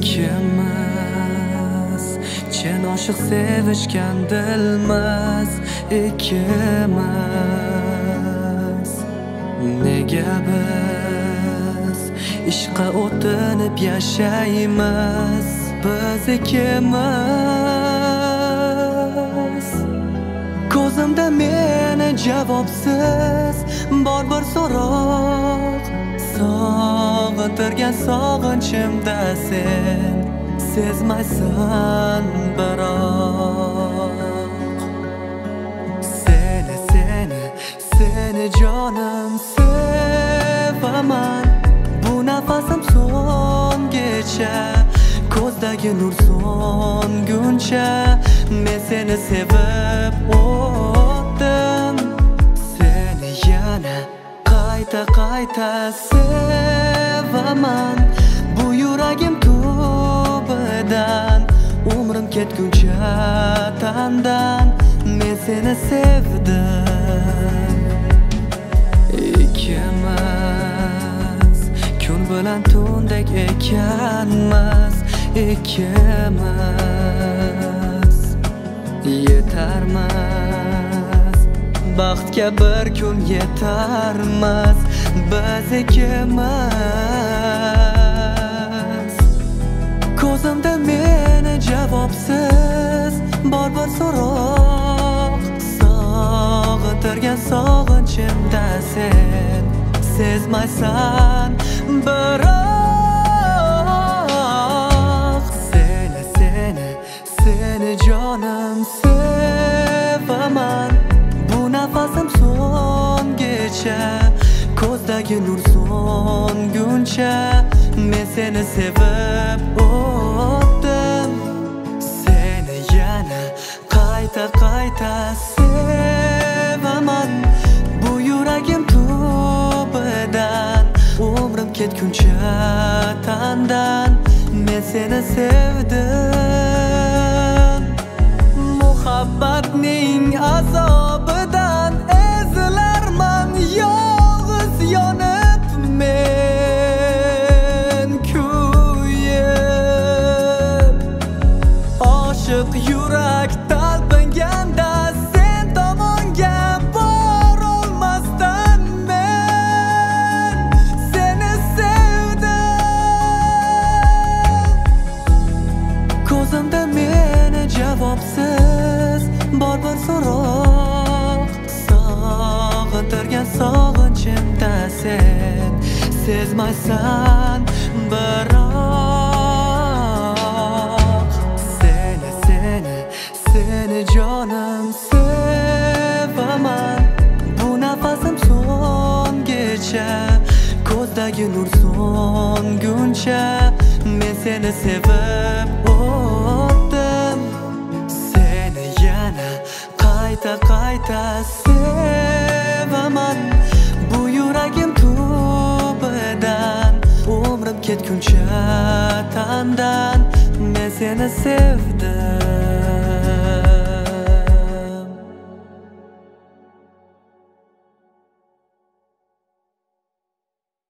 İkimiz chin oshiq sevishgan dilmiz ikkimiz. Nega biz ishqa o'tinib yashaymiz biz ikkimiz. Ko'zimda meni javobsiz bor bir so'roq, sog'intirgan sog'inchimda sen sezmaysan biroq. Seni jonim sevaman, bu nafasim so'ngicha, ko'zdagi nur so'nguncha men seni sevib o'tdim. Seni yana qayta sevaman, bu yuragim tubidan, umrim ketguncha tandan men seni sevdim. İkimiz kun bilan tundek ekanmiz ikkimiz. Yetarmiz baxtga bir kun yetarmiz biz ikkimiz. Ko'zimda meni javobsiz bor bir so'roq, sog'intirgan sog'inchimda sen sezmaysan biroq. Seni jonim sevaman, bu nafasim so'ngicha, ko'zdagi nur so'nguncha men seni sevib o'tdim. Seni yana qayta sevaman, bu yuragim tubidan, umrim ketguncha tandan men seni sevdim. Muhabbatning azobidan ezilarman yolg'iz yonib men kuyib. Oshiq yurak talpinganda sen tomonga borolmasdan men seni sevdim. Ko'zimda meni javobsiz bor bir so'roq, sog'intirgan sog'inchimda sen sezmaysan biroq. Seni jonim sevaman, bu nafasim so'ngicha, ko'zdagi nur so'nguncha men seni sevib o'tdim. Seni yana qayta sevaman, bu yuragim tubidan, umrim ketguncha tandan men seni sevdim.